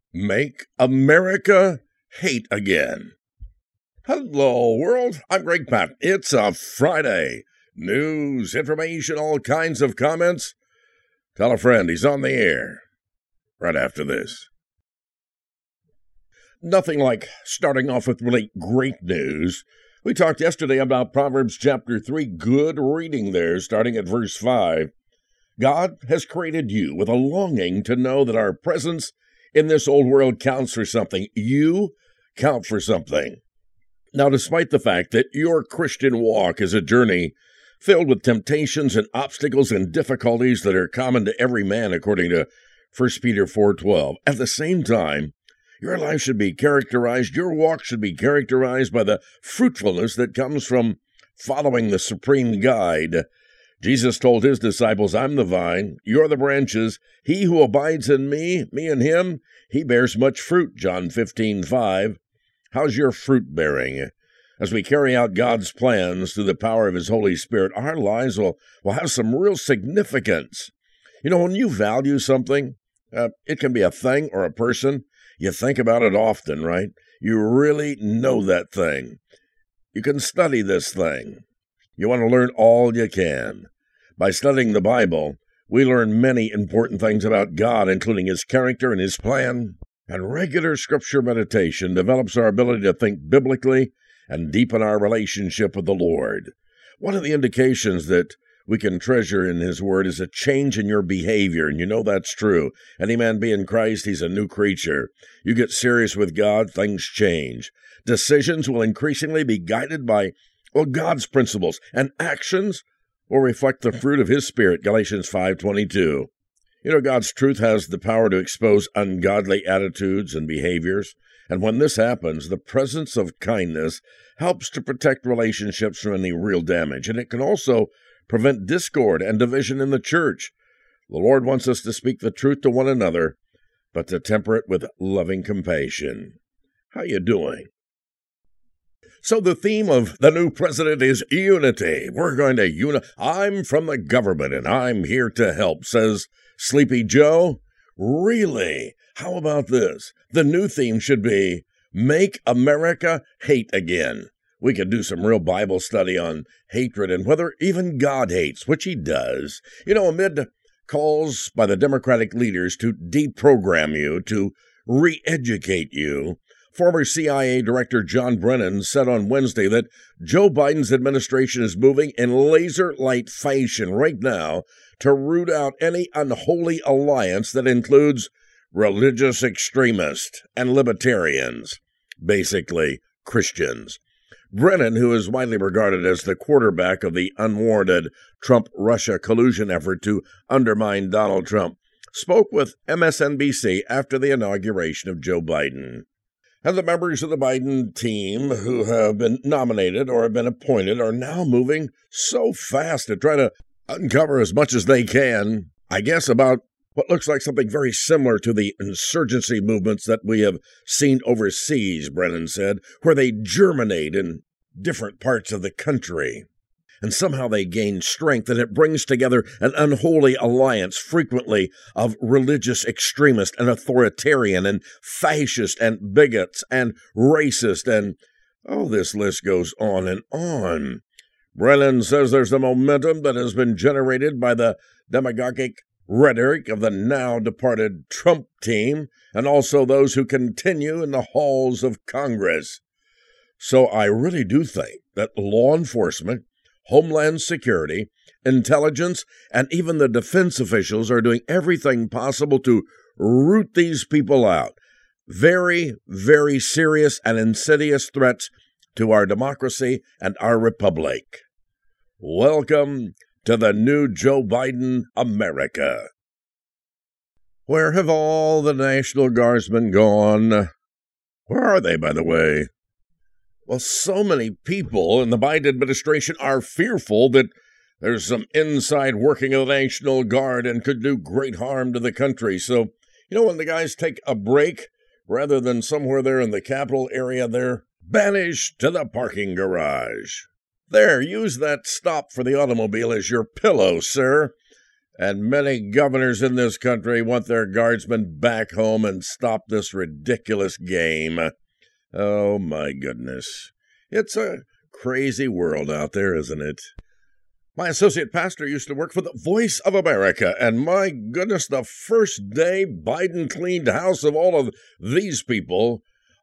Make America Hate Again. Hello, world. I'm Greg Patton. It's a Friday. News, information, all kinds of comments. Tell a friend he's on the air right after this. Nothing like starting off with really great news. We talked yesterday about Proverbs chapter 3. Good reading there, starting at verse 5. God has created you with a longing to know that our presence in this old world counts for something. You count for something. Now, despite the fact that your Christian walk is a journey filled with temptations and obstacles and difficulties that are common to every man, according to 1 Peter 4:12, at the same time, your life should be characterized, your walk should be characterized by the fruitfulness that comes from following the supreme guide. Jesus told his disciples, I'm the vine, you're the branches. He who abides in me in him, he bears much fruit, John 15:5. How's your fruit bearing? As we carry out God's plans through the power of his Holy Spirit, our lives will have some real significance. You know, when you value something, it can be a thing or a person, you think about it often, right? You really know that thing. You can study this thing. You want to learn all you can. By studying the Bible, we learn many important things about God, including his character and his plan, and regular scripture meditation develops our ability to think biblically and deepen our relationship with the Lord. One of the indications that we can treasure in his word is a change in your behavior, and you know that's true. Any man be in Christ, he's a new creature. You get serious with God, things change. Decisions will increasingly be guided by God's principles, and actions will reflect the fruit of his Spirit, Galatians 5:22. You know, God's truth has the power to expose ungodly attitudes and behaviors, and when this happens, the presence of kindness helps to protect relationships from any real damage, and it can also prevent discord and division in the church. The Lord wants us to speak the truth to one another, but to temper it with loving compassion. How you doing? So the theme of the new president is unity. We're going to I'm from the government and I'm here to help, says Sleepy Joe. Really? How about this? The new theme should be Make America Hate Again. We could do some real Bible study on hatred and whether even God hates, which he does. You know, amid calls by the Democratic leaders to deprogram you, to re-educate you, former CIA Director John Brennan said on Wednesday that Joe Biden's administration is moving in laser-light fashion right now to root out any unholy alliance that includes religious extremists and libertarians, basically Christians. Brennan, who is widely regarded as the quarterback of the unwarranted Trump-Russia collusion effort to undermine Donald Trump, spoke with MSNBC after the inauguration of Joe Biden. And the members of the Biden team who have been nominated or have been appointed are now moving so fast to try to uncover as much as they can, I guess, about what looks like something very similar to the insurgency movements that we have seen overseas, Brennan said, where they germinate in different parts of the country. And somehow they gain strength, and it brings together an unholy alliance, frequently of religious extremists and authoritarian and fascist and bigots and racist, and this list goes on and on. Brennan says there's a momentum that has been generated by the demagogic rhetoric of the now departed Trump team, and also those who continue in the halls of Congress. So I really do think that law enforcement, Homeland Security, intelligence, and even the defense officials are doing everything possible to root these people out. Very, very serious and insidious threats to our democracy and our republic. Welcome to the new Joe Biden America. Where have all the National Guardsmen gone? Where are they, by the way? Well, so many people in the Biden administration are fearful that there's some inside working of the National Guard and could do great harm to the country. So, when the guys take a break, rather than somewhere there in the Capitol area, they're banished to the parking garage. There, use that stop for the automobile as your pillow, sir. And many governors in this country want their guardsmen back home and stop this ridiculous game. Oh, my goodness. It's a crazy world out there, isn't it? My associate pastor used to work for the Voice of America, and my goodness, the first day Biden cleaned house of all of these people,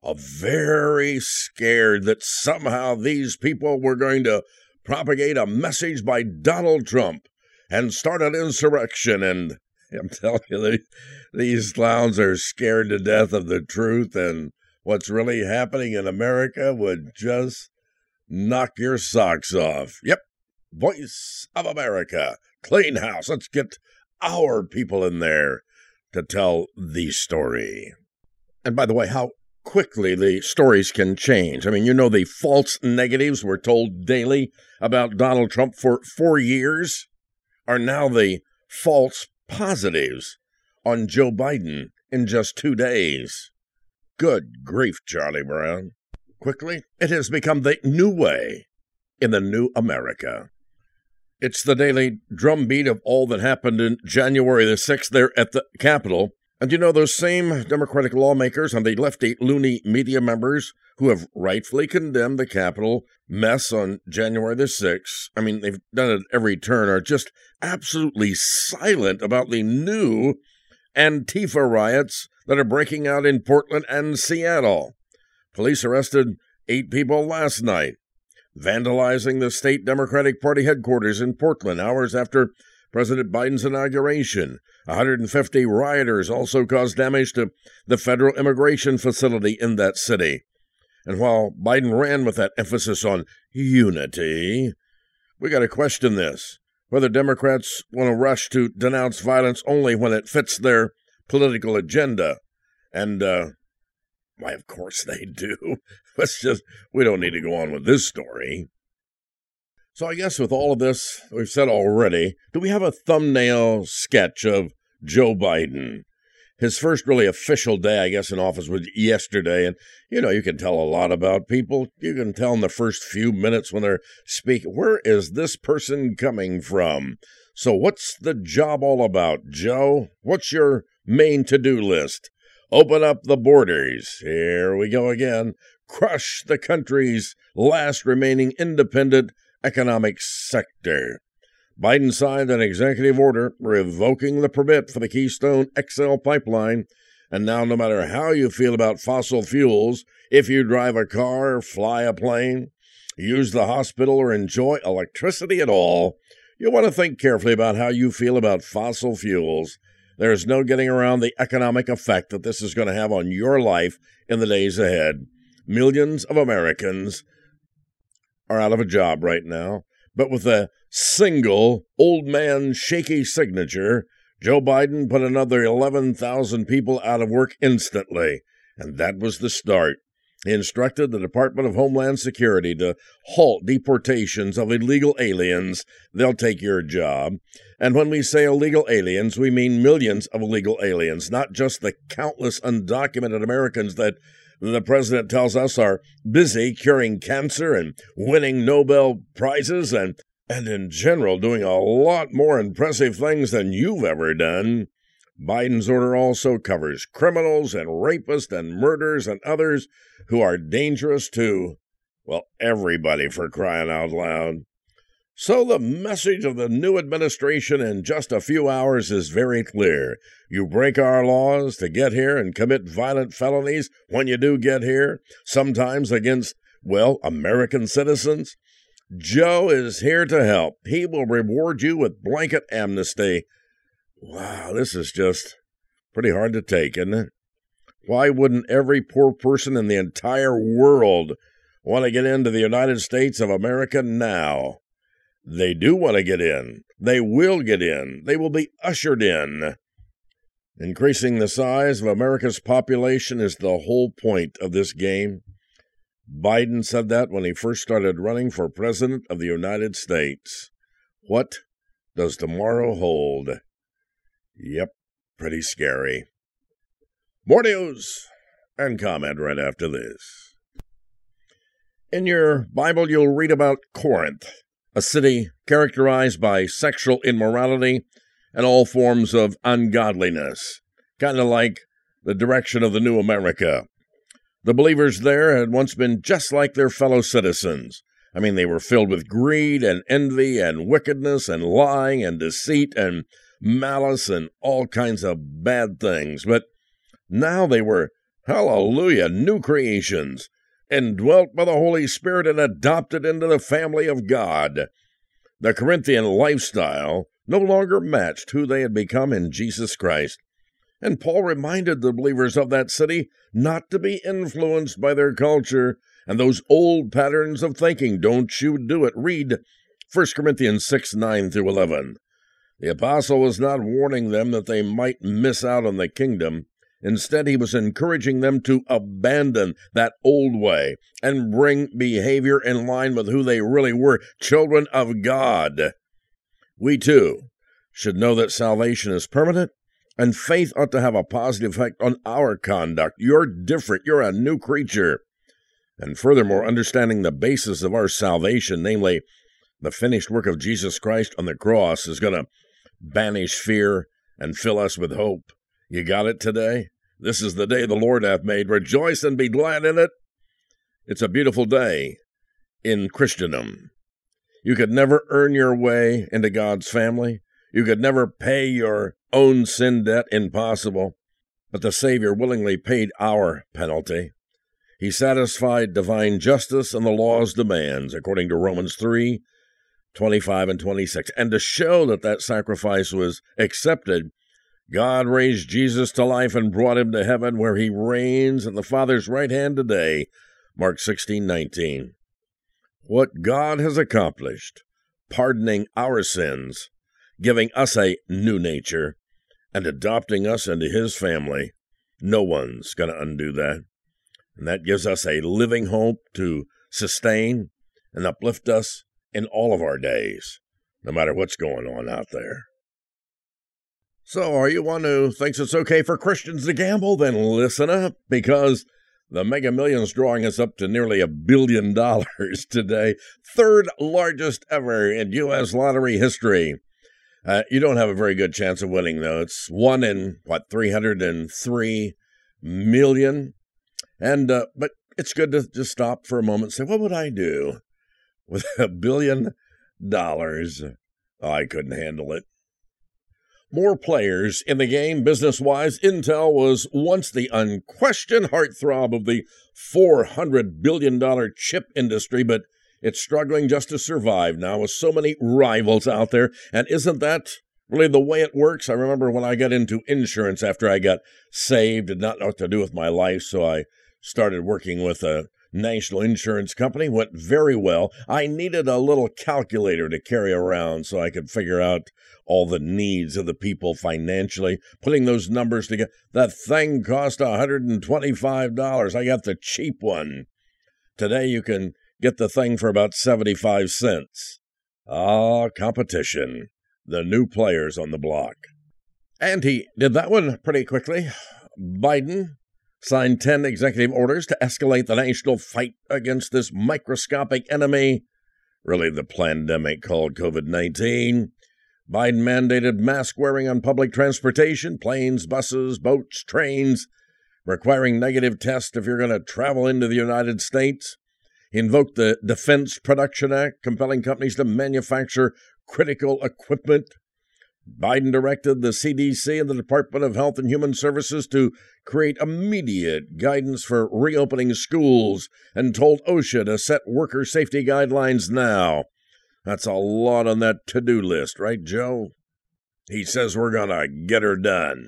very scared that somehow these people were going to propagate a message by Donald Trump and start an insurrection. And I'm telling you, these clowns are scared to death of the truth, and what's really happening in America would just knock your socks off. Yep. Voice of America, clean house. Let's get our people in there to tell the story. And by the way, how quickly the stories can change. I mean, the false negatives were told daily about Donald Trump for 4 years are now the false positives on Joe Biden in just 2 days. Good grief, Charlie Brown. Quickly, it has become the new way in the new America. It's the daily drumbeat of all that happened in January the 6th there at the Capitol. And those same Democratic lawmakers and the lefty loony media members who have rightfully condemned the Capitol mess on January the 6th, I mean, they've done it every turn, are just absolutely silent about the new Antifa riots that are breaking out in Portland and Seattle. Police arrested 8 people last night, vandalizing the state Democratic Party headquarters in Portland hours after President Biden's inauguration. 150 rioters also caused damage to the federal immigration facility in that city. And while Biden ran with that emphasis on unity, we got to question this, whether Democrats want to rush to denounce violence only when it fits their political agenda. And, why, of course they do. We don't need to go on with this story. So I guess with all of this we've said already, do we have a thumbnail sketch of Joe Biden? His first really official day, I guess, in office was yesterday. And, you can tell a lot about people. You can tell in the first few minutes when they're speaking, where is this person coming from? So what's the job all about, Joe? What's your main to-do list? Open up the borders. Here we go again. Crush the country's last remaining independent economic sector. Biden signed an executive order revoking the permit for the Keystone XL pipeline, and now no matter how you feel about fossil fuels, if you drive a car, fly a plane, use the hospital, or enjoy electricity at all, you'll want to think carefully about how you feel about fossil fuels. There's no getting around the economic effect that this is going to have on your life in the days ahead. Millions of Americans are out of a job right now, but with a single old man shaky signature, Joe Biden put another 11,000 people out of work instantly, and that was the start. He instructed the Department of Homeland Security to halt deportations of illegal aliens. They'll take your job. And when we say illegal aliens, we mean millions of illegal aliens, not just the countless undocumented Americans that the president tells us are busy curing cancer and winning Nobel Prizes and in general doing a lot more impressive things than you've ever done. Biden's order also covers criminals and rapists and murderers and others who are dangerous to, everybody, for crying out loud. So the message of the new administration in just a few hours is very clear. You break our laws to get here and commit violent felonies when you do get here, sometimes against, American citizens. Joe is here to help. He will reward you with blanket amnesty. Wow, this is just pretty hard to take, isn't it? Why wouldn't every poor person in the entire world want to get into the United States of America now? They do want to get in. They will get in. They will be ushered in. Increasing the size of America's population is the whole point of this game. Biden said that when he first started running for president of the United States. What does tomorrow hold? Yep, pretty scary. More news and comment right after this. In your Bible, you'll read about Corinth, a city characterized by sexual immorality and all forms of ungodliness, kind of like the direction of the new America. The believers there had once been just like their fellow citizens. I mean, they were filled with greed and envy and wickedness and lying and deceit and malice and all kinds of bad things. But now they were, hallelujah, new creations, indwelt by the Holy Spirit and adopted into the family of God. The Corinthian lifestyle no longer matched who they had become in Jesus Christ. And Paul reminded the believers of that city not to be influenced by their culture and those old patterns of thinking. Don't you do it. Read 1 Corinthians 6:9-11. The apostle was not warning them that they might miss out on the kingdom. Instead, he was encouraging them to abandon that old way and bring behavior in line with who they really were, children of God. We, too, should know that salvation is permanent, and faith ought to have a positive effect on our conduct. You're different. You're a new creature. And furthermore, understanding the basis of our salvation, namely the finished work of Jesus Christ on the cross, is going to banish fear and fill us with hope. You got it today? This is the day the Lord hath made. Rejoice and be glad in it. It's a beautiful day in Christendom. You could never earn your way into God's family. You could never pay your own sin debt. Impossible. But the Savior willingly paid our penalty. He satisfied divine justice and the law's demands, according to Romans 3:25 and 26. And to show that that sacrifice was accepted, God raised Jesus to life and brought him to heaven, where he reigns at the Father's right hand today, Mark 16:19. What God has accomplished, pardoning our sins, giving us a new nature, and adopting us into his family, no one's going to undo that. And that gives us a living hope to sustain and uplift us in all of our days, no matter what's going on out there. So, are you one who thinks it's okay for Christians to gamble? Then listen up, because the Mega Millions drawing is up to nearly $1 billion today, third largest ever in U.S. lottery history. You don't have a very good chance of winning, though. It's 1 in, 303 million? And, but it's good to just stop for a moment and say, what would I do with $1 billion? Oh, I couldn't handle it. More players in the game, business-wise. Intel was once the unquestioned heartthrob of the $400 billion chip industry, but it's struggling just to survive now with so many rivals out there. And isn't that really the way it works? I remember when I got into insurance after I got saved, did not know what to do with my life, so I started working with a national insurance company. Went very well. I needed a little calculator to carry around so I could figure out all the needs of the people financially, putting those numbers together. That thing cost $125. I got the cheap one. Today you can get the thing for about 75 cents. Ah, competition. The new players on the block. And he did that one pretty quickly. Biden signed 10 executive orders to escalate the national fight against this microscopic enemy, really the pandemic called COVID-19. Biden mandated mask wearing on public transportation, planes, buses, boats, trains, requiring negative tests if you're going to travel into the United States. He invoked the Defense Production Act, compelling companies to manufacture critical equipment. Biden directed the CDC and the Department of Health and Human Services to create immediate guidance for reopening schools and told OSHA to set worker safety guidelines now. That's a lot on that to-do list, right, Joe? He says we're going to get her done.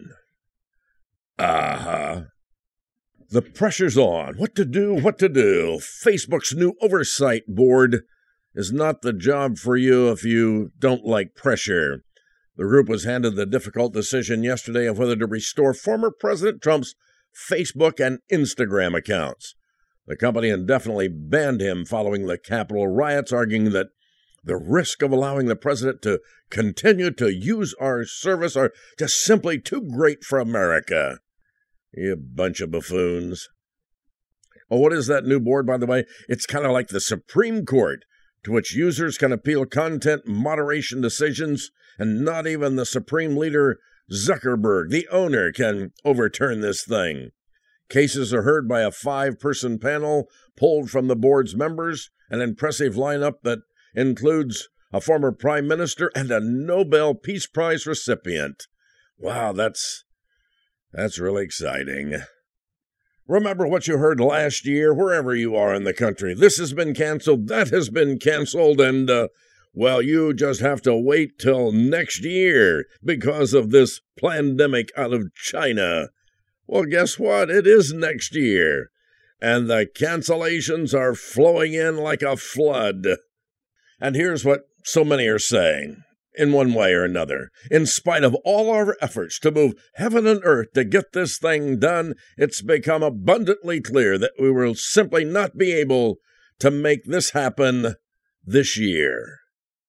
Uh-huh. The pressure's on. What to do? Facebook's new oversight board is not the job for you if you don't like pressure. The group was handed the difficult decision yesterday of whether to restore former President Trump's Facebook and Instagram accounts. The company indefinitely banned him following the Capitol riots, arguing that the risk of allowing the president to continue to use our service are just simply too great for America. You bunch of buffoons. Oh, what is that new board, by the way? It's kind of like the Supreme Court to which users can appeal content moderation decisions, and not even the supreme leader, Zuckerberg, the owner, can overturn this thing. Cases are heard by a 5-person panel pulled from the board's members, an impressive lineup that includes a former prime minister and a Nobel Peace Prize recipient. Wow, that's really exciting. Remember what you heard last year, wherever you are in the country. This has been canceled, that has been canceled, and, well, you just have to wait till next year because of this pandemic out of China. Well, guess what? It is next year, and the cancellations are flowing in like a flood. And here's what so many are saying, in one way or another. In spite of all our efforts to move heaven and earth to get this thing done, it's become abundantly clear that we will simply not be able to make this happen this year.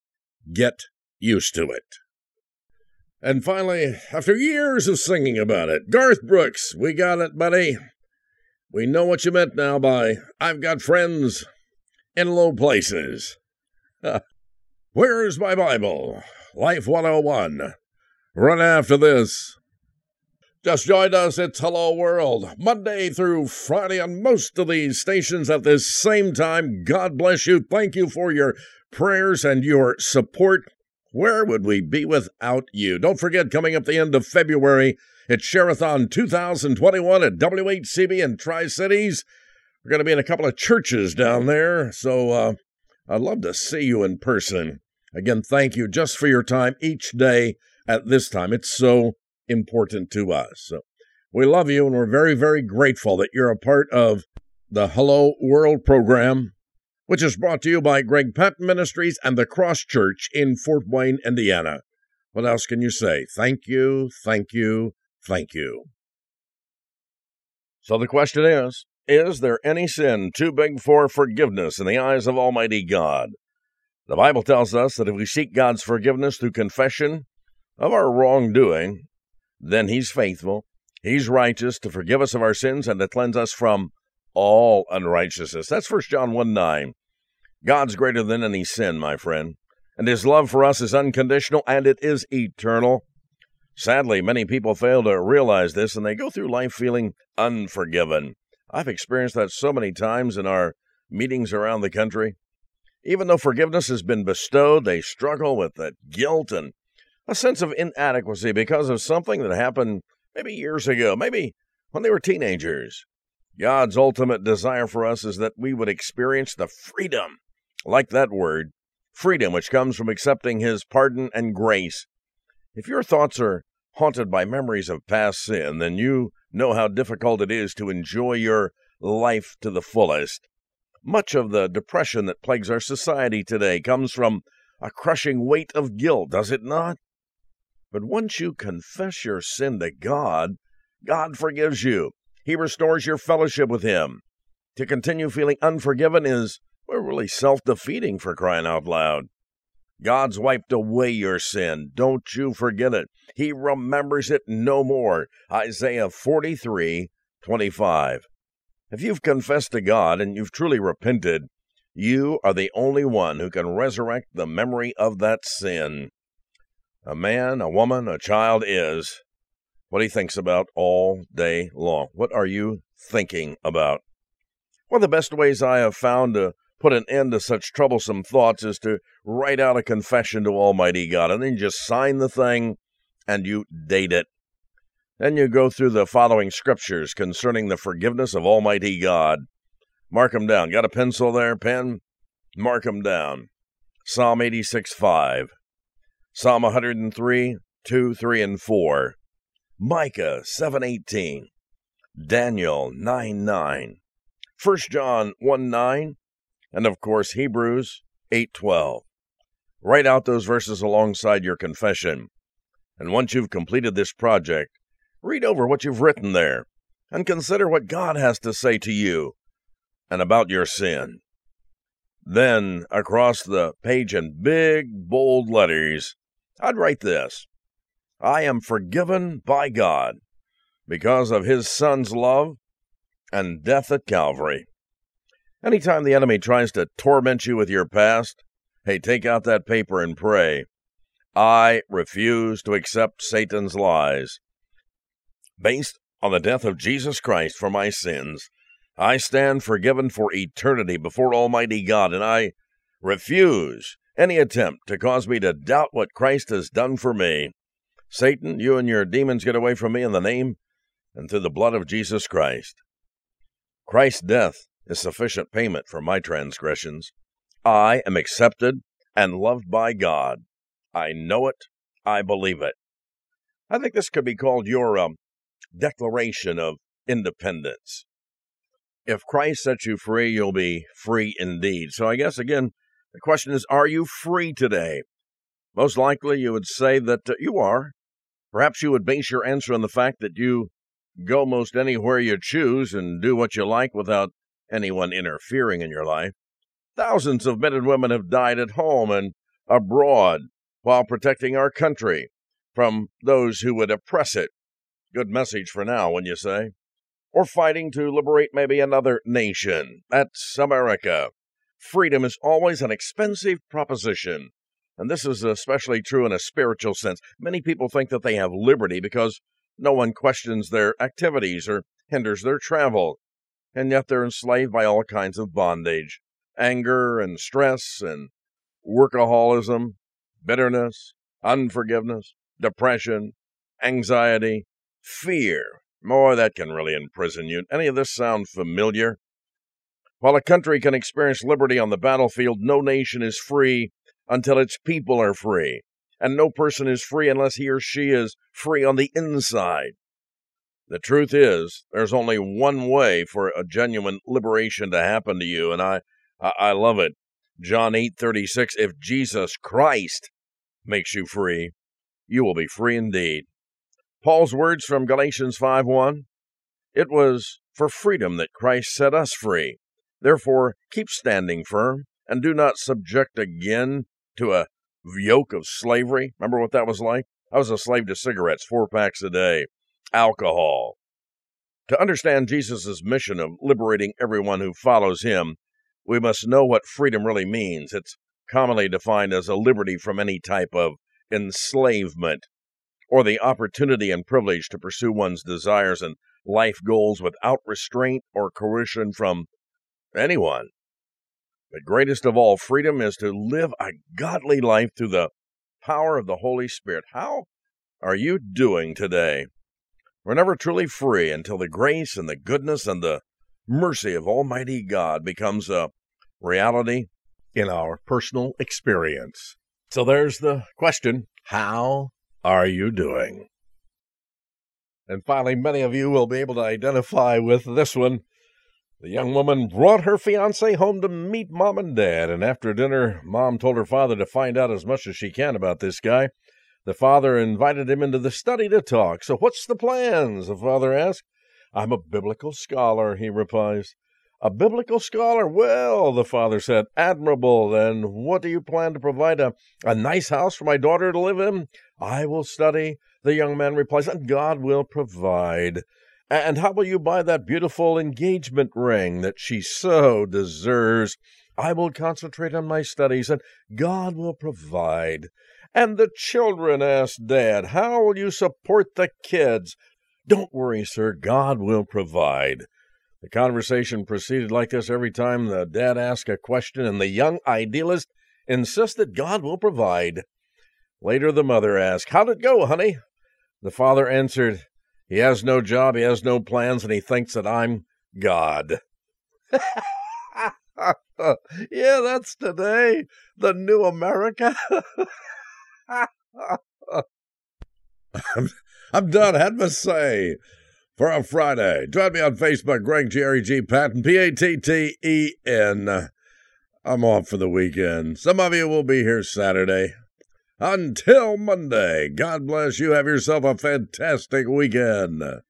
Get used to it. And finally, after years of singing about it, Garth Brooks, we got it, buddy. We know what you meant now by I've got friends in low places. Where's my Bible? Life 101. Right after this. Just joined us, it's Hello World, Monday through Friday on most of these stations at this same time. God bless you. Thank you for your prayers and your support. Where would we be without you? Don't forget, coming up the end of February, it's Share-a-thon 2021 at WHCB in Tri-Cities. We're going to be in a couple of churches down there, so I'd love to see you in person. Again, thank you just for your time each day at this time. It's so important to us. So we love you, and we're very, very grateful that you're a part of the Hello World program, which is brought to you by Greg Patton Ministries and the Cross Church in Fort Wayne, Indiana. What else can you say? Thank you, thank you, thank you. So the question is there any sin too big for forgiveness in the eyes of Almighty God? The Bible tells us that if we seek God's forgiveness through confession of our wrongdoing, then He's faithful, He's righteous to forgive us of our sins and to cleanse us from all unrighteousness. That's 1 John 1:9. God's greater than any sin, my friend, and His love for us is unconditional and it is eternal. Sadly, many people fail to realize this, and they go through life feeling unforgiven. I've experienced that so many times in our meetings around the country. Even though forgiveness has been bestowed, they struggle with that guilt and a sense of inadequacy because of something that happened maybe years ago, maybe when they were teenagers. God's ultimate desire for us is that we would experience the freedom, like that word, freedom, which comes from accepting His pardon and grace. If your thoughts are haunted by memories of past sin, then you know how difficult it is to enjoy your life to the fullest. Much of the depression that plagues our society today comes from a crushing weight of guilt, does it not? But once you confess your sin to God, God forgives you. He restores your fellowship with Him. To continue feeling unforgiven is, well, really self-defeating, for crying out loud. God's wiped away your sin. Don't you forget it. He remembers it no more. Isaiah 43:25. If you've confessed to God and you've truly repented, you are the only one who can resurrect the memory of that sin. A man, a woman, a child is what he thinks about all day long. What are you thinking about? One of the best ways I have found to put an end to such troublesome thoughts is to write out a confession to Almighty God, and then you just sign the thing and you date it. Then you go through the following scriptures concerning the forgiveness of Almighty God. Mark them down. Got a pencil there, pen? Mark them down. Psalm 86:5. Psalm 103:2, 3, and 4. Micah 7:18. Daniel 9:9. 1 John 1:9. And, of course, Hebrews 8:12. Write out those verses alongside your confession. And once you've completed this project, read over what you've written there and consider what God has to say to you and about your sin. Then, across the page in big, bold letters, I'd write this: I am forgiven by God because of His Son's love and death at Calvary. Anytime the enemy tries to torment you with your past, Hey, take out that paper and pray. I refuse to accept Satan's lies. Based on the death of Jesus Christ for my sins, I stand forgiven for eternity before Almighty God, and I refuse any attempt to cause me to doubt what Christ has done for me. Satan, you and your demons get away from me in the name and through the blood of Jesus Christ. Christ's death is sufficient payment for my transgressions. I am accepted and loved by God. I know it. I believe it. I think this could be called your Declaration of Independence. If Christ sets you free, you'll be free indeed. So I guess, again, the question is, are you free today? Most likely you would say that you are. Perhaps you would base your answer on the fact that you go most anywhere you choose and do what you like without anyone interfering in your life. Thousands of men and women have died at home and abroad while protecting our country from those who would oppress it. Good message for now, wouldn't you say? Or fighting to liberate maybe another nation. That's America. Freedom is always an expensive proposition, and this is especially true in a spiritual sense. Many people think that they have liberty because no one questions their activities or hinders their travel, and yet they're enslaved by all kinds of bondage, anger and stress and workaholism, bitterness, unforgiveness, depression, anxiety, fear. Boy, that can really imprison you. Any of this sound familiar? While a country can experience liberty on the battlefield, no nation is free until its people are free. And no person is free unless he or she is free on the inside. The truth is, there's only one way for a genuine liberation to happen to you, and I love it. John 8:36, if Jesus Christ makes you free, you will be free indeed. Paul's words from Galatians 5:1, it was for freedom that Christ set us free. Therefore, keep standing firm, and do not subject again to a yoke of slavery. Remember what that was like? I was a slave to cigarettes, 4 packs a day, alcohol. To understand Jesus' mission of liberating everyone who follows him, we must know what freedom really means. It's commonly defined as a liberty from any type of enslavement, or the opportunity and privilege to pursue one's desires and life goals without restraint or coercion from anyone. But greatest of all, freedom is to live a godly life through the power of the Holy Spirit. How are you doing today? We're never truly free until the grace and the goodness and the mercy of Almighty God becomes a reality in our personal experience. So there's the question, how are you doing? And finally, many of you will be able to identify with this one. The young woman brought her fiancé home to meet Mom and Dad, and after dinner, Mom told her father to find out as much as she can about this guy. The father invited him into the study to talk. So what's the plans? The father asked. I'm a biblical scholar, he replies. A biblical scholar? Well, the father said, admirable. Then what do you plan to provide? A nice house for my daughter to live in? I will study, the young man replies, and God will provide. And how will you buy that beautiful engagement ring that she so deserves? I will concentrate on my studies, and God will provide. And the children, asked Dad, how will you support the kids? Don't worry, sir, God will provide. The conversation proceeded like this every time the dad asked a question, and the young idealist insisted God will provide. Later the mother asked, how'd it go, honey? The father answered, he has no job, he has no plans, and he thinks that I'm God. Yeah, that's today. The new America. I'm done. Had my say for a Friday. Join me on Facebook, Greg Jerry G. Patton, Patten. I'm off for the weekend. Some of you will be here Saturday. Until Monday, God bless you. Have yourself a fantastic weekend.